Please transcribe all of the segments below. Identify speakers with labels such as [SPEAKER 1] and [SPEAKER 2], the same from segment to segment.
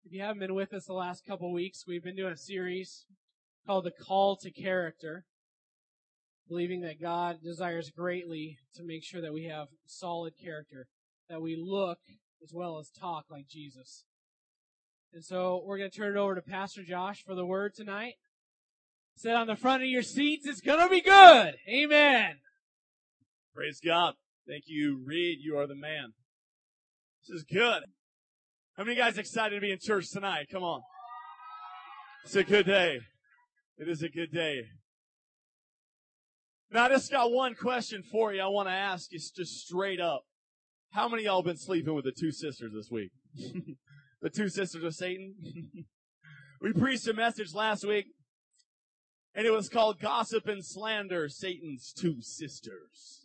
[SPEAKER 1] If you haven't been with us the last couple weeks, we've been doing a series called The Call to Character, believing that God desires greatly to make sure that we have solid character, that we look as well as talk like Jesus. And so we're going to turn it over to Pastor Josh for the word tonight. Sit on the front of your seats. It's going to be good. Amen.
[SPEAKER 2] Praise God. Thank you, Reed. You are the man. This is good. How many guys excited to be in church tonight? Come on. It's a good day. It is a good day. Now, I just got one question for you I want to ask you just straight up. How many of y'all been sleeping with the two sisters this week? The two sisters of Satan? We preached a message last week, and it was called Gossip and Slander, Satan's Two Sisters.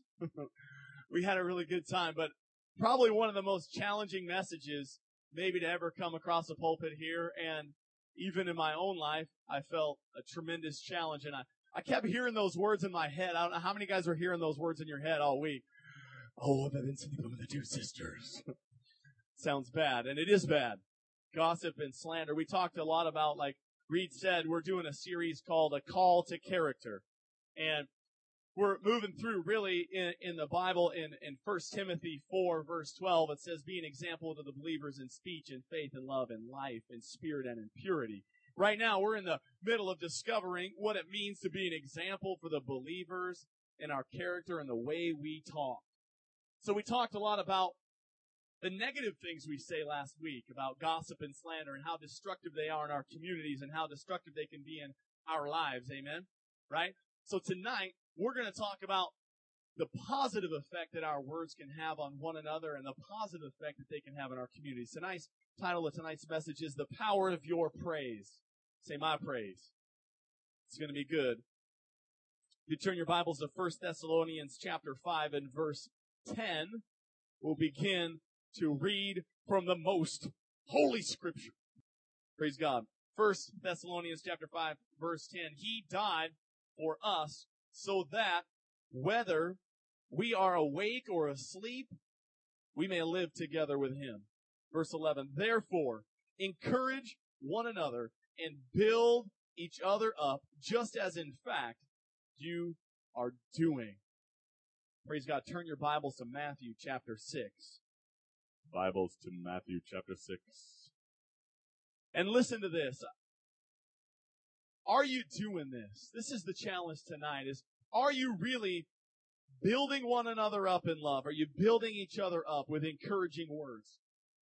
[SPEAKER 2] We had a really good time, but probably one of the most challenging messages maybe to ever come across a pulpit here, and even in my own life, I felt a tremendous challenge, and I kept hearing those words in my head. I don't know how many guys were hearing those words in your head all week. Oh, I've been sleeping with the two sisters. Sounds bad, and it is bad. Gossip and slander. We talked a lot about, like Reed said, we're doing a series called A Call to Character, and we're moving through really in the Bible in 1 Timothy 4 verse 12. It says, be an example to the believers in speech and faith and love and life and spirit and in purity. Right now we're in the middle of discovering what it means to be an example for the believers in our character and the way we talk. So we talked a lot about the negative things we say last week about gossip and slander and how destructive they are in our communities and how destructive they can be in our lives. Amen? Right? So tonight, we're going to talk about the positive effect that our words can have on one another and the positive effect that they can have in our communities. Tonight's title of tonight's message is The Power of Your Praise. Say my praise. It's going to be good. If you turn your Bibles to 1 Thessalonians chapter 5 and verse 10, we'll begin to read from the most holy scripture. Praise God. 1 Thessalonians chapter 5 verse 10. He died for us so that whether we are awake or asleep, we may live together with him. Verse 11. Therefore, encourage one another and build each other up, just as in fact you are doing. Praise God. Turn your Bibles to Matthew chapter 6. Bibles to Matthew chapter 6. And listen to this. Are you doing this? This is the challenge tonight, is are you really building one another up in love? Are you building each other up with encouraging words?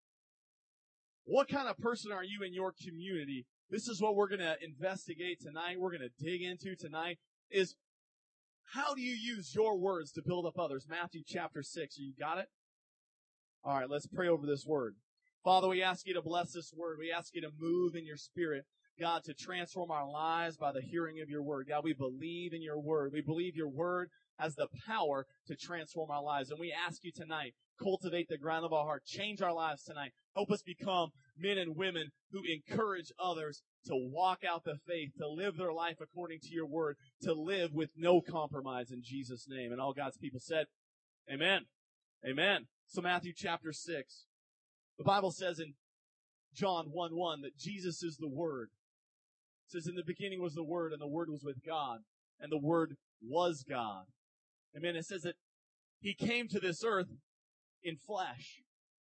[SPEAKER 2] What kind of person are you in your community? This is what we're going to investigate tonight. We're going to dig into tonight is how do you use your words to build up others? Matthew chapter 6. You got it? All right, let's pray over this word. Father, we ask you to bless this word. We ask you to move in your spirit, God, to transform our lives by the hearing of your word. God, we believe in your word. We believe your word has the power to transform our lives. And we ask you tonight, cultivate the ground of our heart. Change our lives tonight. Help us become men and women who encourage others to walk out the faith, to live their life according to your word, to live with no compromise in Jesus' name. And all God's people said, amen. Amen. So Matthew chapter 6. The Bible says in John 1:1 that Jesus is the Word. It says, in the beginning was the Word, and the Word was with God, and the Word was God. Amen. It says that he came to this earth in flesh.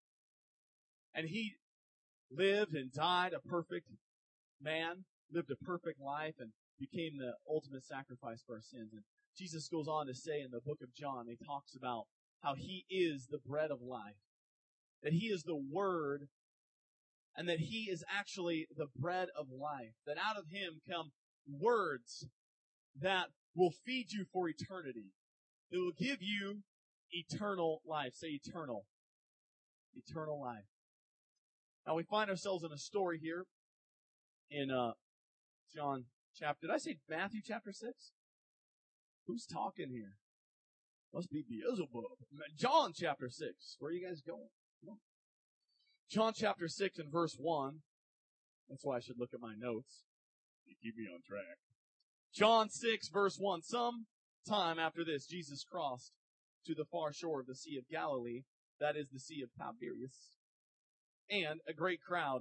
[SPEAKER 2] And he lived and died a perfect man, lived a perfect life, and became the ultimate sacrifice for our sins. And Jesus goes on to say in the book of John, he talks about how he is the bread of life, that he is the Word, and that he is actually the bread of life, that out of him come words that will feed you for eternity. It will give you eternal life. Say eternal. Eternal life. Now we find ourselves in a story here in John chapter, did I say Matthew chapter 6? Who's talking here? Must be Beelzebub. John chapter 6. Where are you guys going? John chapter 6 and verse 1. That's why I should look at my notes. You keep me on track. John 6 verse 1. Some time after this, Jesus crossed to the far shore of the Sea of Galilee, that is the Sea of Tiberias, and a great crowd of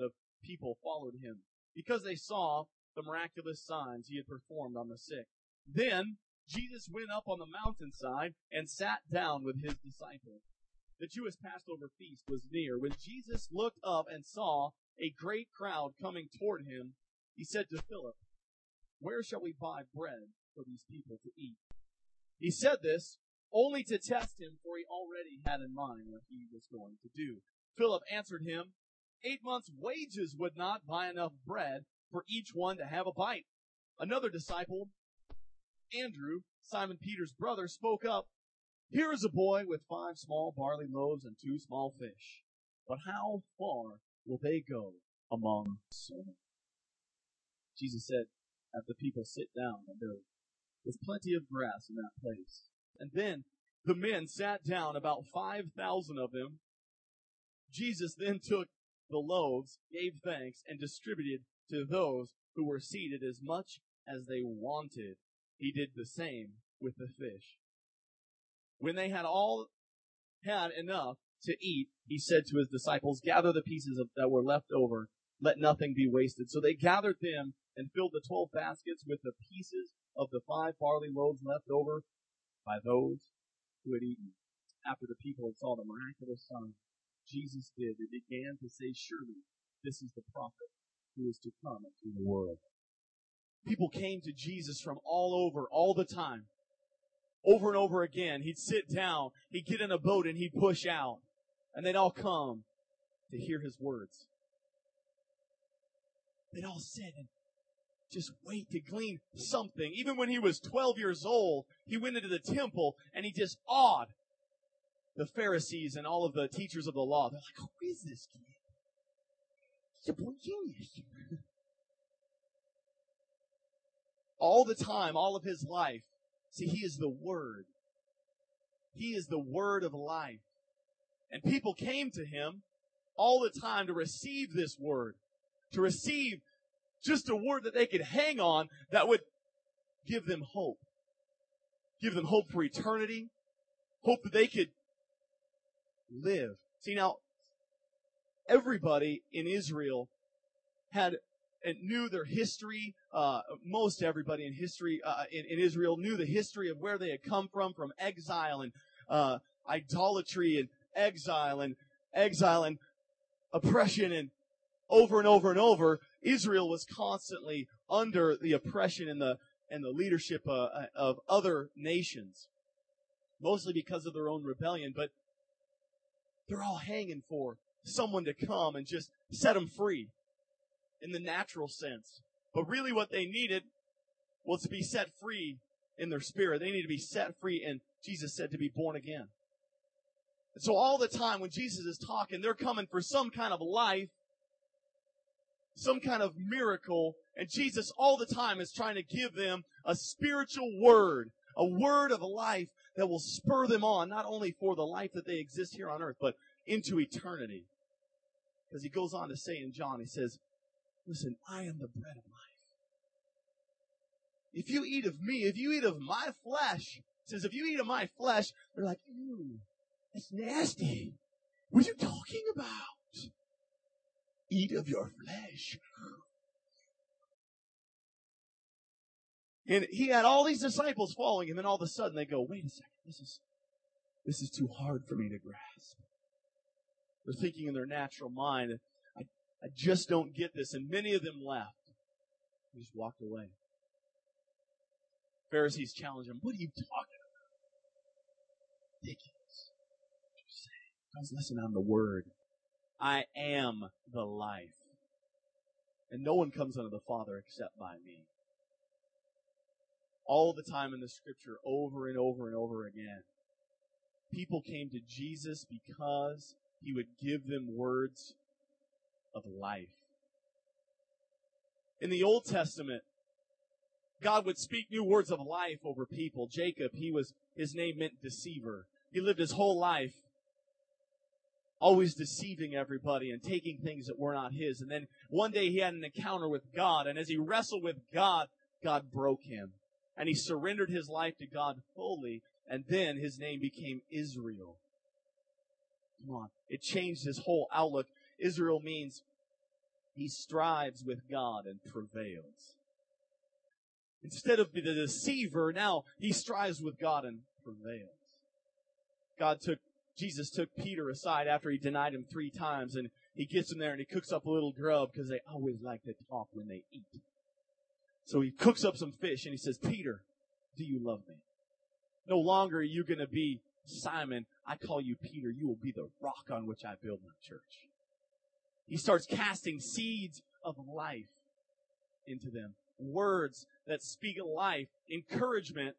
[SPEAKER 2] people followed him, because they saw the miraculous signs he had performed on the sick. Then Jesus went up on the mountainside and sat down with his disciples. The Jewish Passover feast was near. When Jesus looked up and saw a great crowd coming toward him, he said to Philip, "Where shall we buy bread for these people to eat?" He said this only to test him, for he already had in mind what he was going to do. Philip answered him, 8 months' wages would not buy enough bread for each one to have a bite. Another disciple, Andrew, Simon Peter's brother, spoke up, "Here is a boy with 5 small barley loaves and 2 small fish. But how far will they go among so many?" Jesus said, "Have the people sit down," and there was plenty of grass in that place. And then the men sat down, about 5,000 of them. Jesus then took the loaves, gave thanks, and distributed to those who were seated as much as they wanted. He did the same with the fish. When they had all had enough to eat, he said to his disciples, "Gather the pieces that were left over. Let nothing be wasted." So they gathered them and filled the 12 baskets with the pieces of the 5 barley loaves left over by those who had eaten. After the people had saw the miraculous sign Jesus did, they began to say, "Surely this is the prophet who is to come into the world." People came to Jesus from all over, all the time. Over and over again. He'd sit down, he'd get in a boat, and he'd push out. And they'd all come to hear his words. They'd all sit and just wait to glean something. Even when he was 12 years old, he went into the temple and he just awed the Pharisees and all of the teachers of the law. They're like, "Who is this kid? He's a boy genius." All the time, all of his life. See, he is the Word. He is the Word of life. And people came to him all the time to receive this Word. To receive just a word that they could hang on that would give them hope. Give them hope for eternity. Hope that they could live. See, now, everybody in Israel knew their history. Most everybody in history in Israel knew the history of where they had come from exile and idolatry and exile and oppression, and over and over and over, Israel was constantly under the oppression and the leadership of other nations, mostly because of their own rebellion. But they're all hanging for someone to come and just set them free in the natural sense. But really what they needed was to be set free in their spirit. They needed to be set free, and Jesus said to be born again. And so all the time when Jesus is talking, they're coming for some kind of life, some kind of miracle, and Jesus all the time is trying to give them a spiritual word, a word of life that will spur them on, not only for the life that they exist here on earth, but into eternity. Because he goes on to say in John, he says, "Listen, I am the bread of life. If you eat of me, if you eat of my flesh," he says, "if you eat of my flesh," they're like, "Ew, that's nasty. What are you talking about? Eat of your flesh." And he had all these disciples following him, and all of a sudden they go, "Wait a second, this is too hard for me to grasp." They're thinking in their natural mind, I just don't get this. And many of them left. They just walked away. Pharisees challenge him, "What are you talking about? Ridiculous. What you say? Guys, listen, I'm the Word. I am the life. And no one comes unto the Father except by me." All the time in the Scripture, over and over and over again, people came to Jesus because he would give them words of life. In the Old Testament, God would speak new words of life over people. Jacob, his name meant deceiver. He lived his whole life always deceiving everybody and taking things that were not his. And then one day he had an encounter with God, and as he wrestled with God, God broke him. And he surrendered his life to God fully, and then his name became Israel. Come on. It changed his whole outlook. Israel means He strives with God and prevails. Instead of the deceiver, now he strives with God and prevails. Jesus took Peter aside after he denied him 3 times, and he gets him there and he cooks up a little grub because they always like to talk when they eat. So he cooks up some fish and he says, Peter, do you love me? No longer are you going to be Simon. I call you Peter. You will be the rock on which I build my church. He starts casting seeds of life into them. Words that speak life, encouragement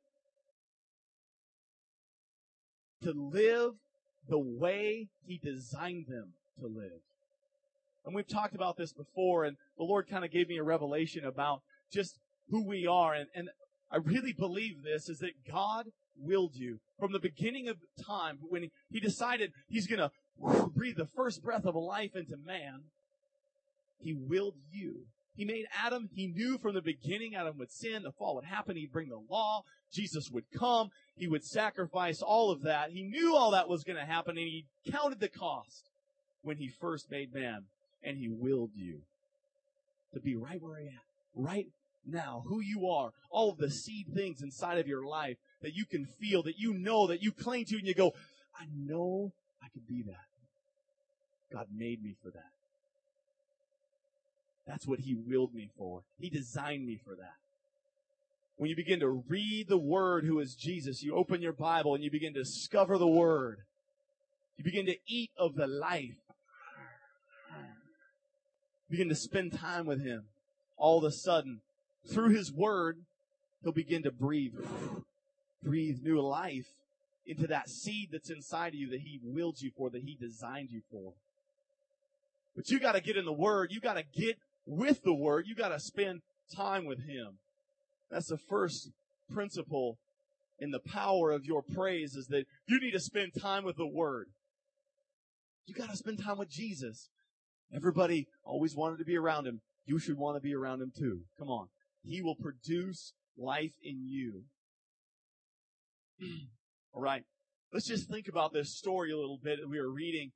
[SPEAKER 2] to live the way he designed them to live. And we've talked about this before, and the Lord kind of gave me a revelation about just who we are. And I really believe this, is that God willed you from the beginning of time. When he decided he's going to breathe the first breath of life into man, he willed you. He made Adam. He knew from the beginning Adam would sin, the fall would happen, he'd bring the law, Jesus would come, he would sacrifice all of that. He knew all that was going to happen, and he counted the cost when he first made man. And he willed you to be right where you're at, right now, who you are, all of the seed things inside of your life that you can feel, that you know, that you cling to, and you go, I know I could be that. God made me for that. That's what he willed me for. He designed me for that. When you begin to read the Word, who is Jesus, you open your Bible and you begin to discover the Word. You begin to eat of the life. Begin to spend time with him. All of a sudden, through his Word, he'll begin to breathe new life into that seed that's inside of you that he willed you for, that he designed you for. But you got to get in the Word. You got to get with the Word. You got to spend time with him. That's the first principle in the power of your praise, is that you need to spend time with the Word. You got to spend time with Jesus. Everybody always wanted to be around him. You should want to be around him too. Come on. He will produce life in you. All right. Let's just think about this story a little bit that we were reading.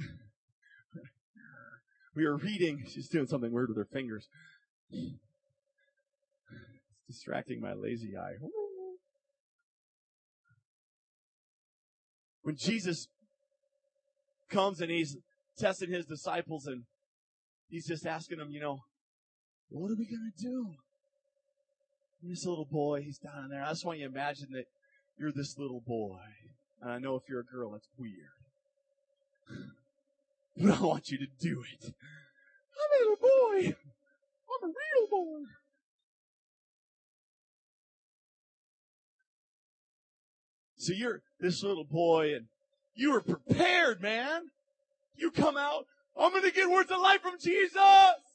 [SPEAKER 2] She's doing something weird with her fingers. It's distracting my lazy eye. When Jesus comes and he's testing his disciples, and he's just asking them, what are we going to do? And this little boy, he's down there. I just want you to imagine that you're this little boy. And I know if you're a girl, that's weird. But I want you to do it. I'm a little boy. I'm a real boy. So you're this little boy, and you were prepared, man. You come out, I'm going to get words of life from Jesus. And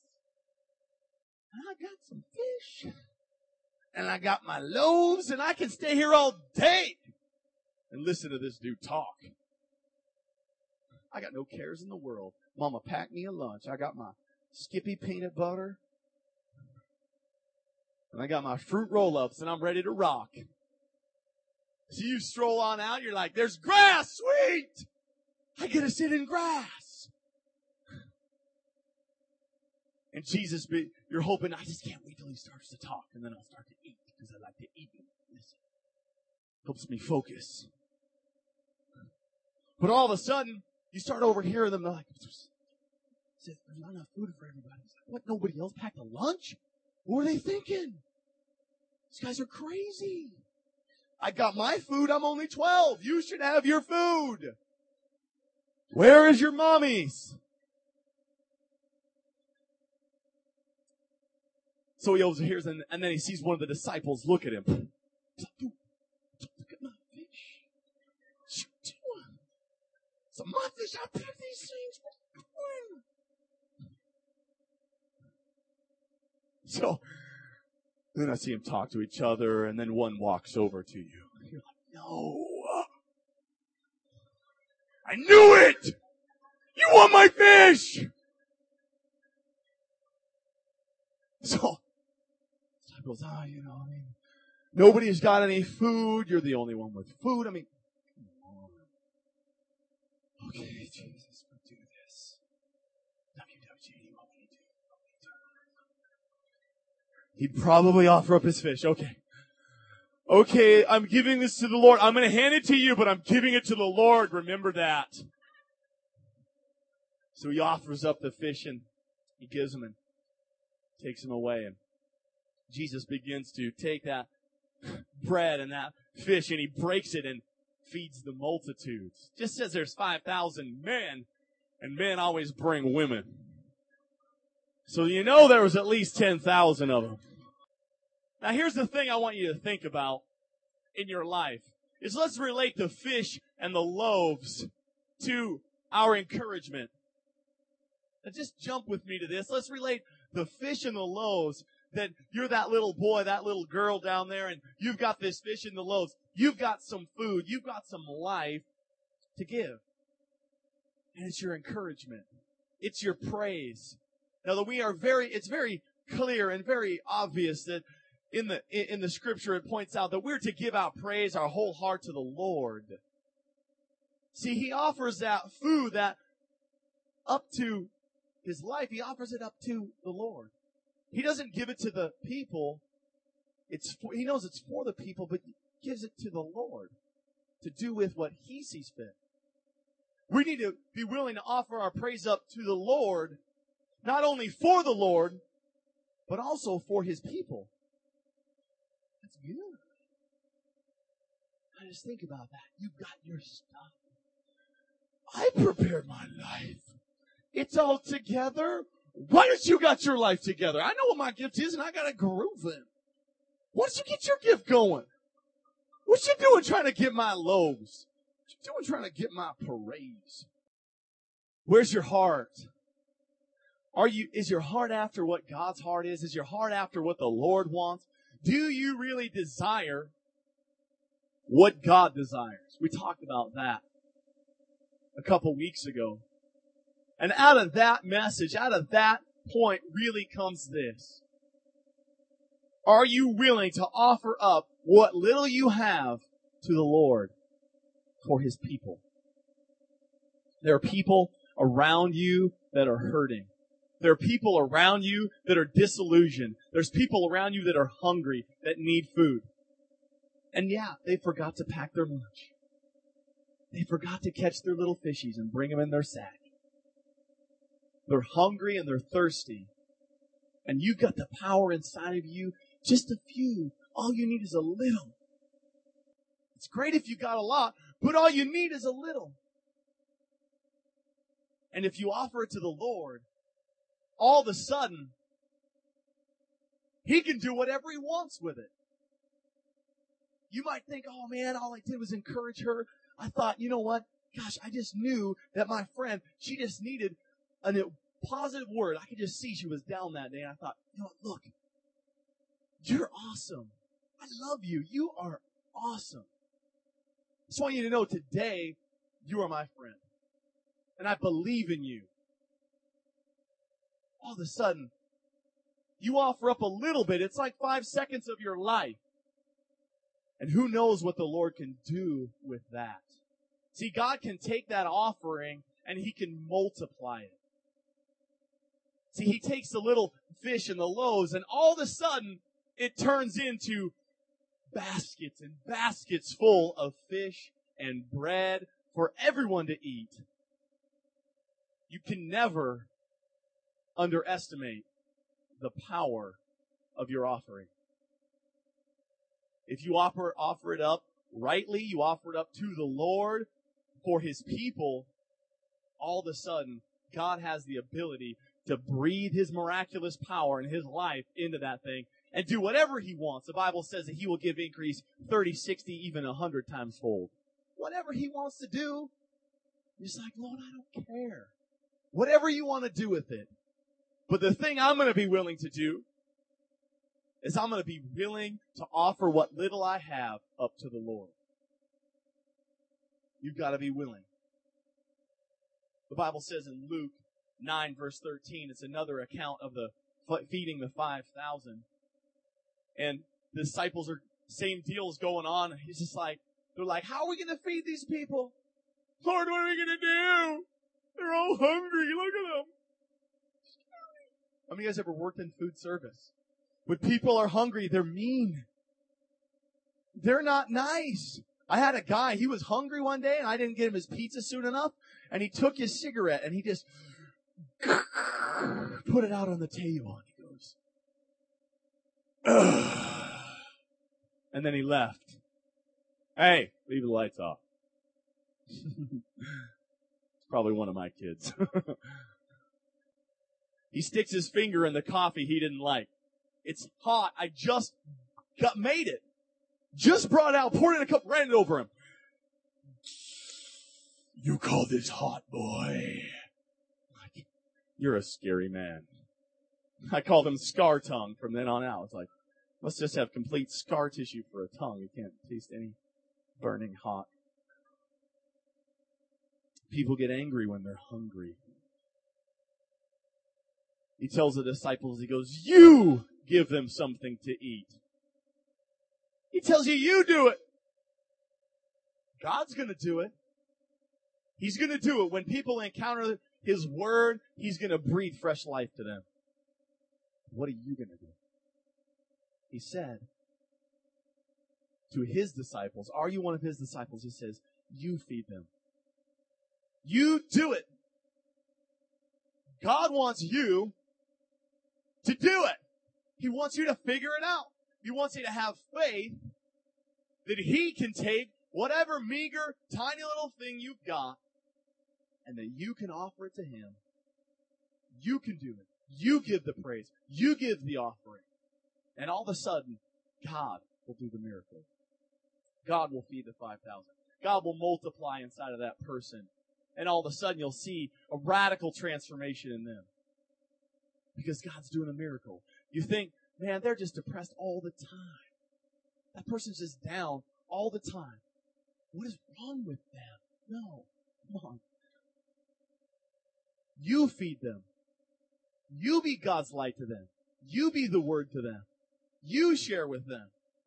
[SPEAKER 2] I got some fish. And I got my loaves, and I can stay here all day and listen to this dude talk. I got no cares in the world. Mama packed me a lunch. I got my Skippy peanut butter. And I got my fruit roll-ups, and I'm ready to rock. So you stroll on out, you're like, there's grass, sweet! I get to sit in grass. And Jesus, you're hoping, I just can't wait till he starts to talk, and then I'll start to eat, because I like to eat and listen. Helps me focus. But all of a sudden, you start overhearing them, they're like, there's not enough food for everybody. What, nobody else packed a lunch? What were they thinking? These guys are crazy. I got my food, I'm only 12. You should have your food. Where is your mommies? So he overhears, and then he sees one of the disciples look at him. He's like, dude, look at my fish. Shoot, it's my fish. I picked these things. So then I see him talk to each other, and then one walks over to you. You're like, no. I knew it! You want my fish! So, he goes, nobody's got any food. You're the only one with food. Come on. Okay, Jesus, we'll do this. WWJD, what will you do? He'd probably offer up his fish. Okay, I'm giving this to the Lord. I'm going to hand it to you, but I'm giving it to the Lord. Remember that. So he offers up the fish and he gives them and takes them away. And Jesus begins to take that bread and that fish and he breaks it and feeds the multitudes. Just says there's 5,000 men, and men always bring women. So you know there was at least 10,000 of them. Now here's the thing I want you to think about in your life, is let's relate the fish and the loaves to our encouragement. Now just jump with me to this. Let's relate the fish and the loaves, that you're that little boy, that little girl down there, and you've got this fish and the loaves. You've got some food. You've got some life to give. And it's your encouragement. It's your praise. Now that it's very clear and very obvious that in the scripture it points out that we're to give out praise, our whole heart to the Lord. See, he offers that food that up to his life, he offers it up to the Lord. He doesn't give it to the people. He knows it's for the people, but he gives it to the Lord to do with what he sees fit. We need to be willing to offer our praise up to the Lord, not only for the Lord, but also for his people. That's good. I just think about that. You've got your stuff. I prepared my life. It's all together. Why don't you got your life together? I know what my gift is, and I got to groove in. Why don't you get your gift going? What you doing trying to get my loaves? What you doing trying to get my parades? Where's your heart? Is your heart after what God's heart is? Is your heart after what the Lord wants? Do you really desire what God desires? We talked about that a couple weeks ago. And out of that message, out of that point really comes this. Are you willing to offer up what little you have to the Lord for his people? There are people around you that are hurting. There are people around you that are disillusioned. There's people around you that are hungry, that need food. And yeah, they forgot to pack their lunch. They forgot to catch their little fishies and bring them in their sack. They're hungry and they're thirsty. And you've got the power inside of you, just a few. All you need is a little. It's great if you got a lot, but all you need is a little. And if you offer it to the Lord, all of a sudden, he can do whatever he wants with it. You might think, oh man, all I did was encourage her. I thought, you know what? Gosh, I just knew that my friend, she just needed a positive word. I could just see she was down that day. And I thought, you know what? Look, you're awesome. I love you. You are awesome. I just want you to know today, you are my friend. And I believe in you. All of a sudden, you offer up a little bit. It's like 5 seconds of your life. And who knows what the Lord can do with that. See, God can take that offering and he can multiply it. See, he takes the little fish and the loaves, and all of a sudden, it turns into baskets and baskets full of fish and bread for everyone to eat. You can never underestimate the power of your offering. If you offer it up rightly, you offer it up to the Lord for his people, all of a sudden, God has the ability to breathe his miraculous power and his life into that thing and do whatever he wants. The Bible says that he will give increase 30, 60, even 100 times fold. Whatever he wants to do, he's like, Lord, I don't care. Whatever you want to do with it. But the thing I'm going to be willing to do is I'm going to be willing to offer what little I have up to the Lord. You've got to be willing. The Bible says in Luke 9 verse 13, it's another account of the feeding the 5,000. And the disciples are, same deal's going on. He's just like, they're like, how are we going to feed these people? Lord, what are we going to do? They're all hungry. Look at them. How many of you guys ever worked in food service? When people are hungry, they're mean. They're not nice. I had a guy, he was hungry one day and I didn't get him his pizza soon enough, and he took his cigarette and he just put it out on the table and he goes, ugh. And then he left. Hey, leave the lights off. It's probably one of my kids. He sticks his finger in the coffee he didn't like. It's hot. I just made it. Just brought it out, poured it in a cup, ran it over him. You call this hot, boy? Like, you're a scary man. I called him Scar Tongue from then on out. It's like, let's just have complete scar tissue for a tongue. You can't taste any burning hot. People get angry when they're hungry. He tells the disciples, he goes, you give them something to eat. He tells you, you do it. God's going to do it. He's going to do it. When people encounter His Word, He's going to breathe fresh life to them. What are you going to do? He said to His disciples, are you one of His disciples? He says, you feed them. You do it. God wants you to do it. He wants you to figure it out. He wants you to have faith that He can take whatever meager, tiny little thing you've got and that you can offer it to Him. You can do it. You give the praise. You give the offering. And all of a sudden, God will do the miracle. God will feed the 5,000. God will multiply inside of that person. And all of a sudden, you'll see a radical transformation in them. Because God's doing a miracle. You think, man, they're just depressed all the time. That person's just down all the time. What is wrong with them? No. Come on. You feed them. You be God's light to them. You be the Word to them. You share with them.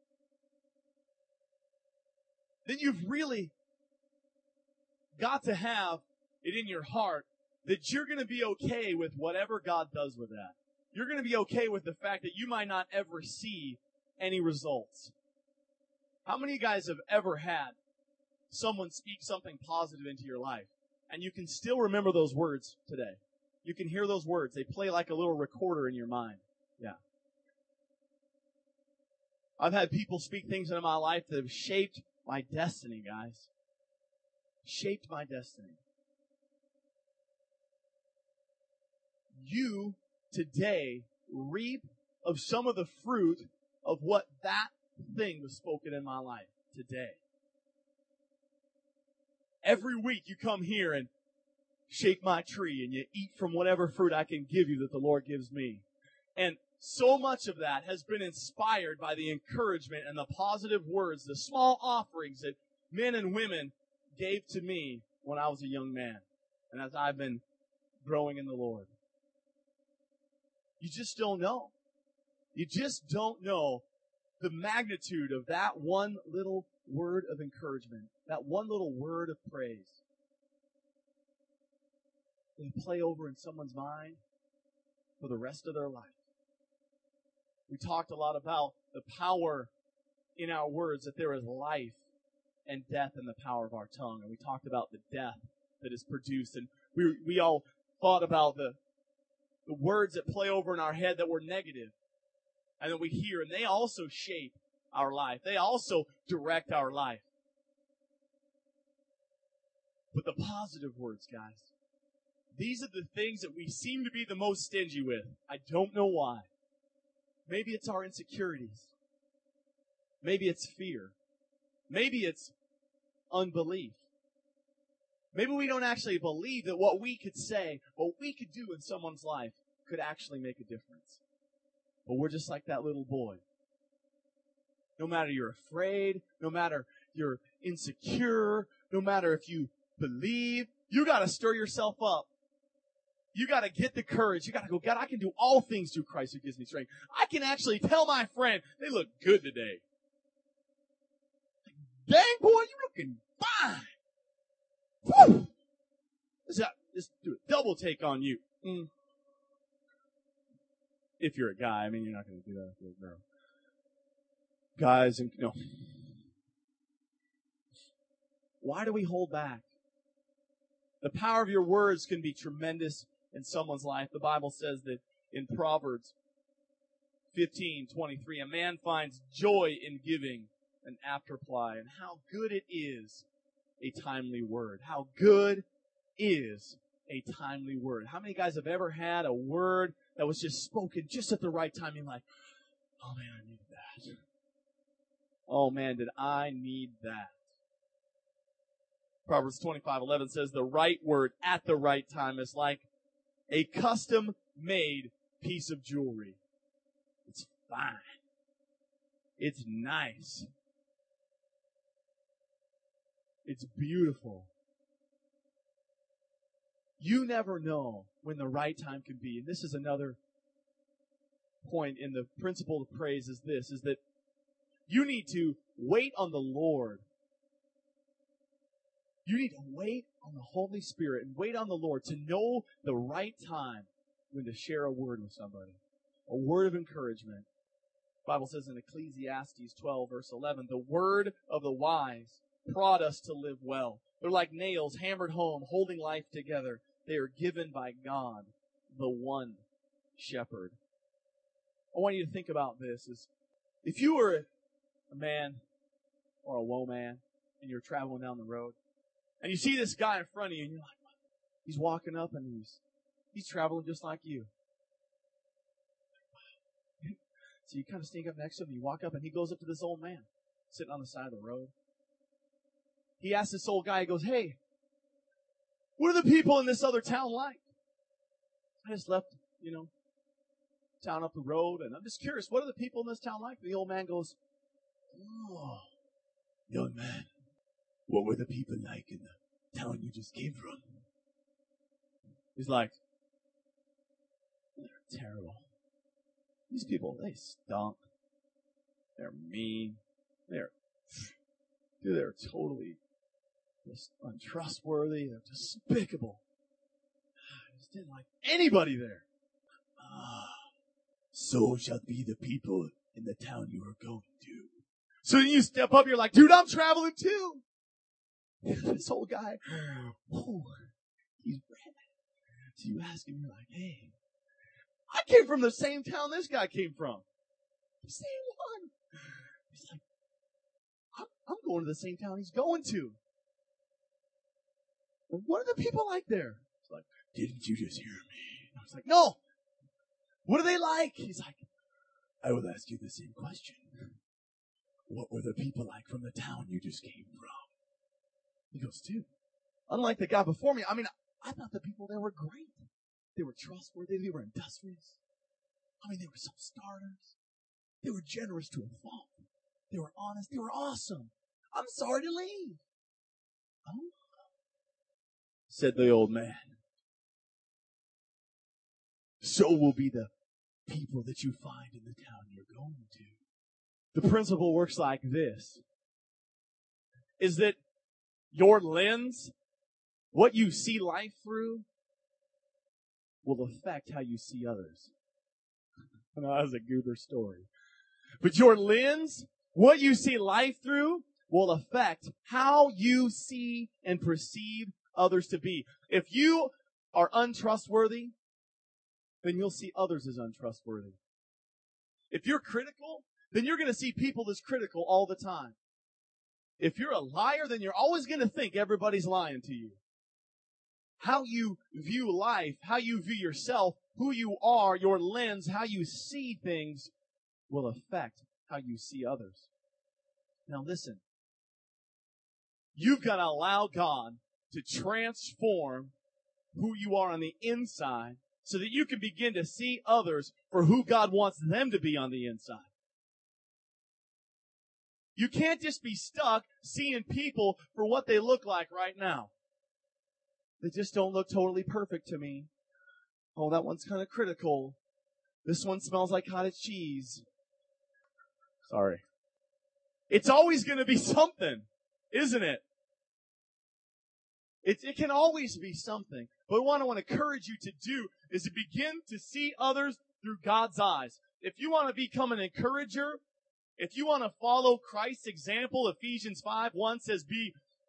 [SPEAKER 2] Then you've really got to have it in your heart that you're going to be okay with whatever God does with that. You're going to be okay with the fact that you might not ever see any results. How many of you guys have ever had someone speak something positive into your life and you can still remember those words today? You can hear those words. They play like a little recorder in your mind. Yeah. I've had people speak things into my life that have shaped my destiny, guys. Shaped my destiny. You today reap of some of the fruit of what that thing was spoken in my life today. Every week you come here and shake my tree and you eat from whatever fruit I can give you that the Lord gives me. And so much of that has been inspired by the encouragement and the positive words, the small offerings that men and women gave to me when I was a young man and as I've been growing in the Lord. You just don't know. You just don't know the magnitude of that one little word of encouragement, that one little word of praise. They play over in someone's mind for the rest of their life. We talked a lot about the power in our words, that there is life and death in the power of our tongue. And we talked about the death that is produced. And we all thought about the words that play over in our head that were negative and that we hear. And they also shape our life. They also direct our life. But the positive words, guys, these are the things that we seem to be the most stingy with. I don't know why. Maybe it's our insecurities. Maybe it's fear. Maybe it's unbelief. Maybe we don't actually believe that what we could say, what we could do in someone's life could actually make a difference. But we're just like that little boy. No matter you're afraid, no matter you're insecure, no matter if you believe, you got to stir yourself up. You got to get the courage. You got to go, God, I can do all things through Christ who gives me strength. I can actually tell my friend, they look good today. Dang, boy, you looking fine. Woo! Just do a double take on you. if you're a guy. I mean, you're not going to do that if you're a girl. Guys, and why do we hold back? The power of your words can be tremendous in someone's life. The Bible says that in Proverbs 15:23, a man finds joy in giving an apt reply. And how good it is a timely word. How good is a timely word. How many guys have ever had a word that was just spoken just at the right time? You're like, oh man, I needed that. Oh man, did I need that? Proverbs 25:11 says the right word at the right time is like a custom-made piece of jewelry. It's fine. It's nice. It's beautiful. You never know when the right time can be. And this is another point in the principle of praise is this, is that you need to wait on the Lord. You need to wait on the Holy Spirit and wait on the Lord to know the right time when to share a word with somebody. A word of encouragement. The Bible says in Ecclesiastes 12, verse 11, the word of the wise prod us to live well. They're like nails hammered home, holding life together. They are given by God, the one shepherd. I want you to think about this. Is if you were a man or a woman and you're traveling down the road and you see this guy in front of you and you're like, he's walking up and he's traveling just like you. So you kind of sneak up next to him, you walk up and he goes up to this old man sitting on the side of the road. He asks this old guy, he goes, hey, what are the people in this other town like? I just left, town up the road, and I'm just curious, what are the people in this town like? And the old man goes, oh, young man, what were the people like in the town you just came from? He's like, they're terrible. These people, they stunk. They're mean. They're totally just untrustworthy. They're despicable. I just didn't like anybody there. So shall be the people in the town you are going to. So then you step up, you're like, dude, I'm traveling too. This old guy, he's red. So you ask him, you're like, hey, I came from the same town this guy came from. The same one. He's like, I'm going to the same town he's going to. Well, what are the people like there? He's like, didn't you just hear me? I was like, no. What are they like? He's like, I will ask you the same question. What were the people like from the town you just came from? He goes, dude, unlike the guy before me, I thought the people there were great. They were trustworthy. They were industrious. They were self-starters. They were generous to a fault. They were honest. They were awesome. I'm sorry to leave. Oh, said the old man. So will be the people that you find in the town you're going to. The principle works like this, is that your lens, what you see life through, will affect how you see others. I know that was a goober story. But your lens, what you see life through, will affect how you see and perceive others to be. If you are untrustworthy, then you'll see others as untrustworthy. If you're critical, then you're going to see people as critical all the time. If you're a liar, then you're always going to think everybody's lying to you. How you view life, how you view yourself, who you are, your lens, how you see things will affect how you see others. Now listen, you've got to allow God to transform who you are on the inside so that you can begin to see others for who God wants them to be on the inside. You can't just be stuck seeing people for what they look like right now. They just don't look totally perfect to me. Oh, that one's kind of critical. This one smells like cottage cheese. Sorry. It's always going to be something, isn't it? It can always be something. But what I want to encourage you to do is to begin to see others through God's eyes. If you want to become an encourager, if you want to follow Christ's example, Ephesians 5:1 says, be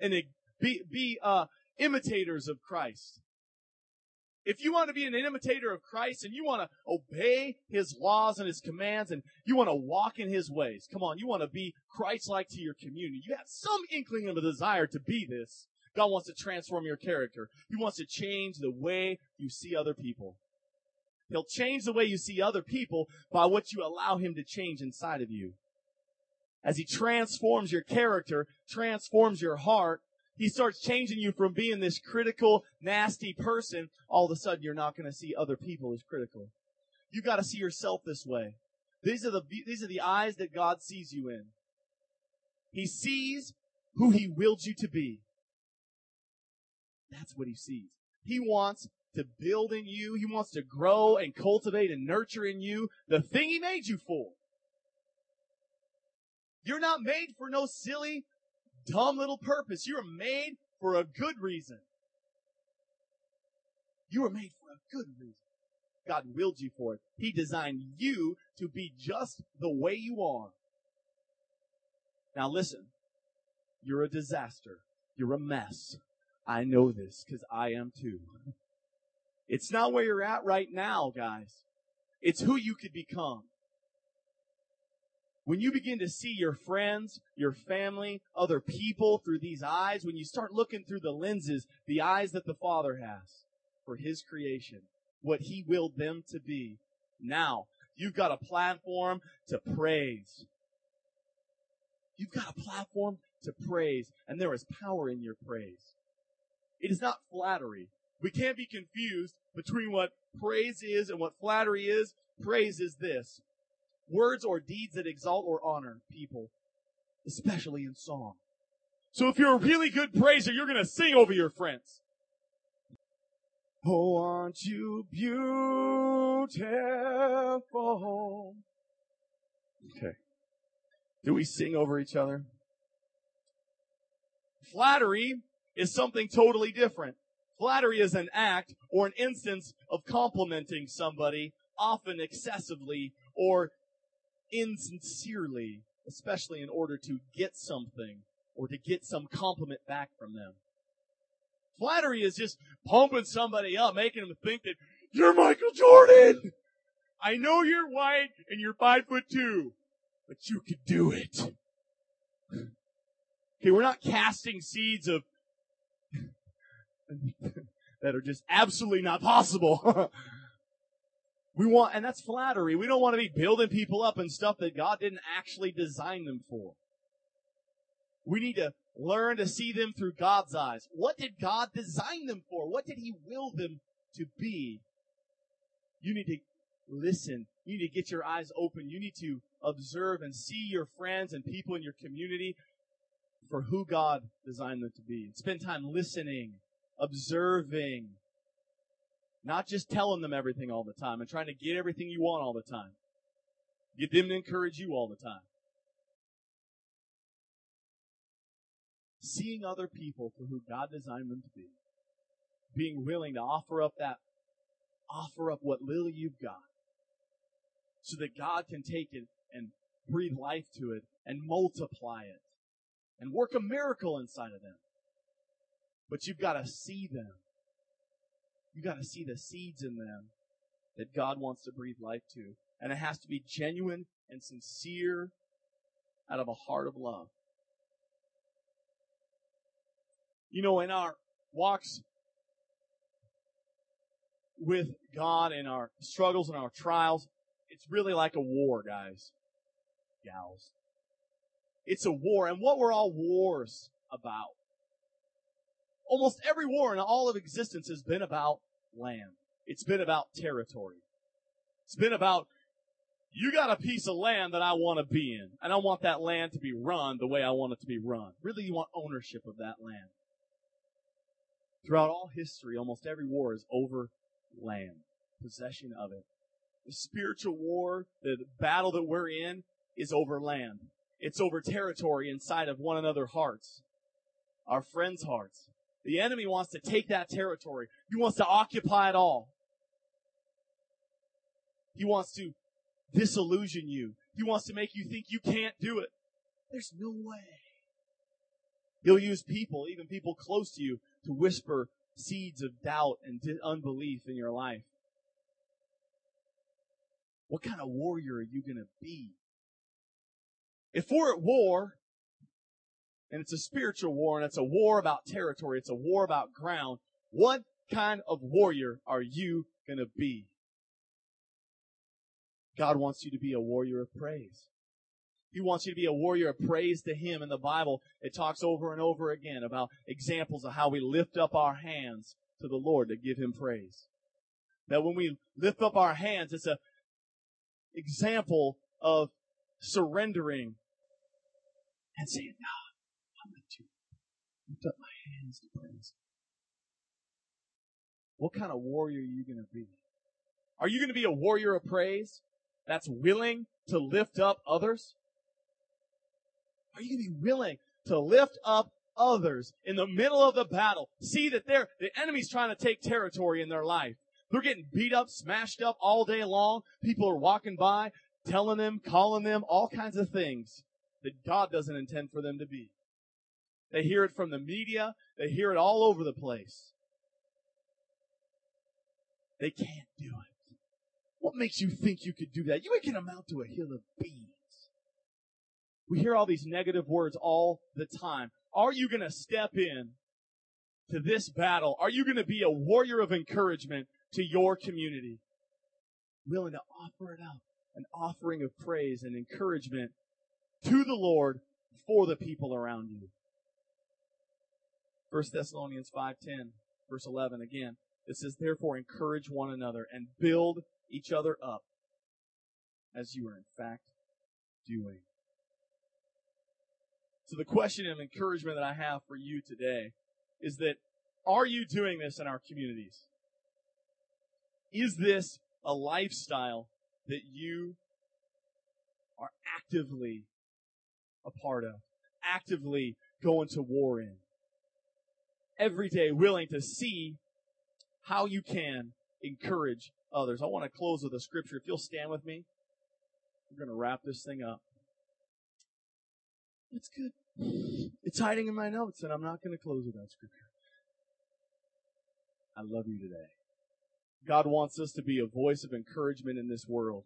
[SPEAKER 2] imitators of Christ. If you want to be an imitator of Christ and you want to obey His laws and His commands and you want to walk in His ways, come on, you want to be Christ-like to your community. You have some inkling of a desire to be this. God wants to transform your character. He wants to change the way you see other people. He'll change the way you see other people by what you allow Him to change inside of you. As He transforms your character, transforms your heart, He starts changing you from being this critical, nasty person. All of a sudden, you're not going to see other people as critical. You got to see yourself this way. These are the eyes that God sees you in. He sees who He willed you to be. That's what He sees. He wants to build in you. He wants to grow and cultivate and nurture in you the thing He made you for. You're not made for no silly, dumb little purpose. You are made for a good reason. You are made for a good reason. God willed you for it. He designed you to be just the way you are. Now listen, you're a disaster. You're a mess. I know this because I am too. It's not where you're at right now, guys. It's who you could become. When you begin to see your friends, your family, other people through these eyes, when you start looking through the lenses, the eyes that the Father has for His creation, what He willed them to be, now you've got a platform to praise. You've got a platform to praise, and there is power in your praise. It is not flattery. We can't be confused between what praise is and what flattery is. Praise is this: words or deeds that exalt or honor people, especially in song. So if you're a really good praiser, you're going to sing over your friends. Oh, aren't you beautiful? Okay. Do we sing over each other? Flattery is something totally different. Flattery is an act or an instance of complimenting somebody, often excessively or insincerely, especially in order to get something or to get some compliment back from them. Flattery is just pumping somebody up, making them think that you're Michael Jordan. I know you're white and you're 5'2", but you could do it. Okay, we're not casting seeds of that are just absolutely not possible. And that's flattery. We don't want to be building people up and stuff that God didn't actually design them for. We need to learn to see them through God's eyes. What did God design them for? What did He will them to be? You need to listen. You need to get your eyes open. You need to observe and see your friends and people in your community for who God designed them to be. And spend time listening, observing, not just telling them everything all the time and trying to get everything you want all the time. Get them to encourage you all the time. Seeing other people for who God designed them to be. Being willing to offer up what little you've got, so that God can take it and breathe life to it and multiply it and work a miracle inside of them. But you've got to see them. You've got to see the seeds in them that God wants to breathe life to. And it has to be genuine and sincere out of a heart of love. You know, in our walks with God, in our struggles and our trials, it's really like a war, guys. Gals. It's a war. And what were all wars about? Almost every war in all of existence has been about land. It's been about territory. It's been about, you got a piece of land that I want to be in, and I want that land to be run the way I want it to be run. Really, you want ownership of that land. Throughout all history, almost every war is over land, possession of it. The spiritual war, the battle that we're in, is over land. It's over territory inside of one another's hearts, our friends' hearts. The enemy wants to take that territory. He wants to occupy it all. He wants to disillusion you. He wants to make you think you can't do it. There's no way. He'll use people, even people close to you, to whisper seeds of doubt and unbelief in your life. What kind of warrior are you going to be? If we're at war, and it's a spiritual war, and it's a war about territory, it's a war about ground, what kind of warrior are you going to be? God wants you to be a warrior of praise. He wants you to be a warrior of praise to Him. In the Bible, it talks over and over again about examples of how we lift up our hands to the Lord to give Him praise. That when we lift up our hands, it's an example of surrendering and saying, God, I'm going to lift up my hands to praise. What kind of warrior are you going to be? Are you going to be a warrior of praise that's willing to lift up others? Are you going to be willing to lift up others in the middle of the battle? See that the enemy's trying to take territory in their life. They're getting beat up, smashed up all day long. People are walking by, telling them, calling them, all kinds of things that God doesn't intend for them to be. They hear it from the media. They hear it all over the place. They can't do it. What makes you think you could do that? You can amount to a hill of beans. We hear all these negative words all the time. Are you going to step in to this battle? Are you going to be a warrior of encouragement to your community? Willing to offer it up, an offering of praise and encouragement to the Lord for the people around you. 1 Thessalonians 5:10, verse 11 again. It says, therefore encourage one another and build each other up as you are in fact doing. So the question of encouragement that I have for you today is that, are you doing this in our communities? Is this a lifestyle that you are actively a part of, actively going to war in? Every day willing to see how you can encourage others. I want to close with a scripture. If you'll stand with me, we're going to wrap this thing up. It's good. It's hiding in my notes, and I'm not going to close with that scripture. I love you today. God wants us to be a voice of encouragement in this world.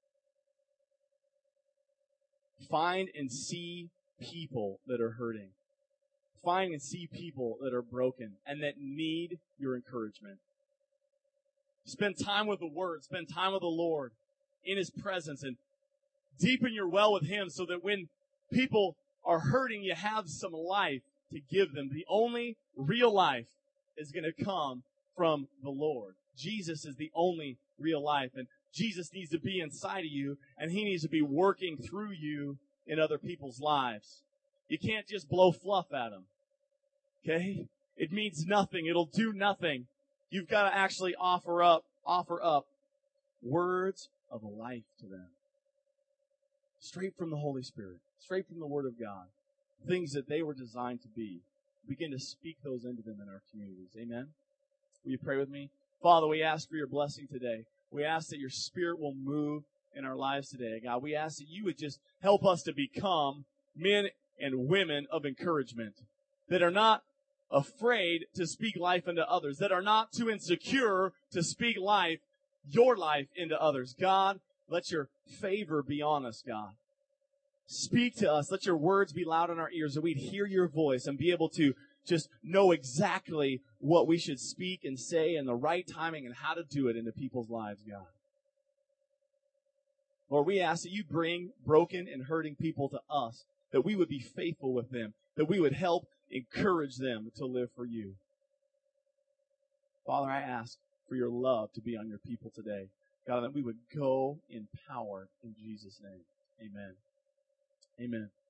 [SPEAKER 2] Find and see people that are hurting. Find and see people that are broken and that need your encouragement. Spend time with the Word. Spend time with the Lord in His presence and deepen your well with Him so that when people are hurting, you have some life to give them. The only real life is going to come from the Lord. Jesus is the only real life, and Jesus needs to be inside of you, and He needs to be working through you in other people's lives. You can't just blow fluff at them. Okay? It means nothing. It'll do nothing. You've got to actually offer up words of life to them. Straight from the Holy Spirit. Straight from the Word of God. Things that they were designed to be. Begin to speak those into them in our communities. Amen? Will you pray with me? Father, we ask for your blessing today. We ask that your Spirit will move in our lives today. God, we ask that you would just help us to become men and women of encouragement that are not afraid to speak life into others, that are not too insecure to speak life, your life into others. God, let your favor be on us, God. Speak to us. Let your words be loud in our ears so we'd hear your voice and be able to just know exactly what we should speak and say and the right timing and how to do it into people's lives, God. Lord, we ask that you bring broken and hurting people to us, that we would be faithful with them, that we would help encourage them to live for you. Father, I ask for your love to be on your people today. God, that we would go in power in Jesus' name. Amen. Amen.